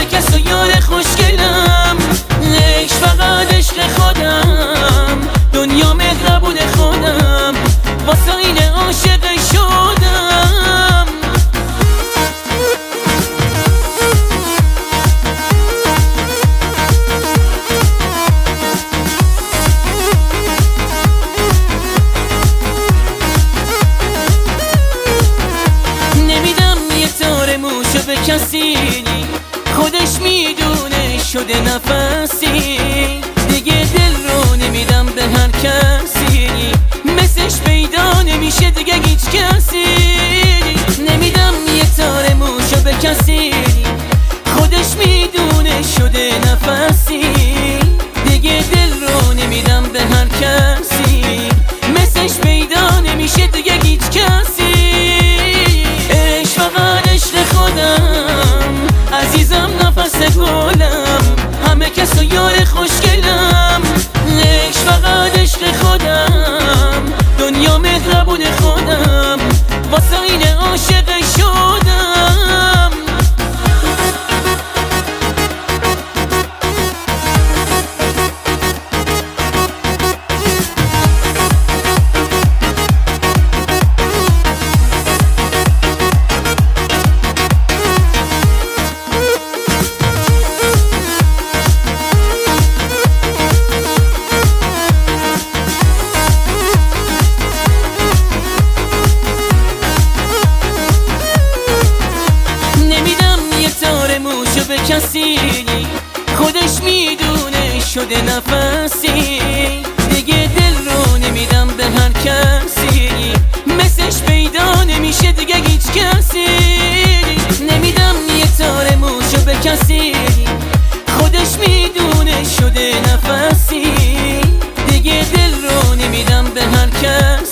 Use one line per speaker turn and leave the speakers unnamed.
همه کس و یار خوشگلم، عشق فقط عشق خودم، دنیا مهربون خودم، واسه این عاشق شدم. نمیدم یه تار موشو به کسی، خودش میدونه شده نفسی، دیگه دل رو نمیدم به هر کسی، مثلش پیدا نمیشه دیگه هیچ کسی. نمیدم یه تار موشو به کسی، خودش میدونه شده نفسی، دیگه دل رو نمیدم به هر کسی، مثلش پیدا نمیشه دیگه هیچ کسی. عشق فقط عشق خودم، عزیزم نفس گلم، همه کس و یار خوشگلم، عشق فقط عشق خودم، دنیا مهربون خودم، واسه این عاشق شدم. به کسی، خودش میدونه شده نفسی، دیگه دل رو نمیدم به هر کسی، مثلش پیدا نمیشه دیگه هیچ کسی. نمیدم یه تار موشو به کسی، خودش میدونه شده نفسی، دیگه دل رو نمیدم به هر کسی.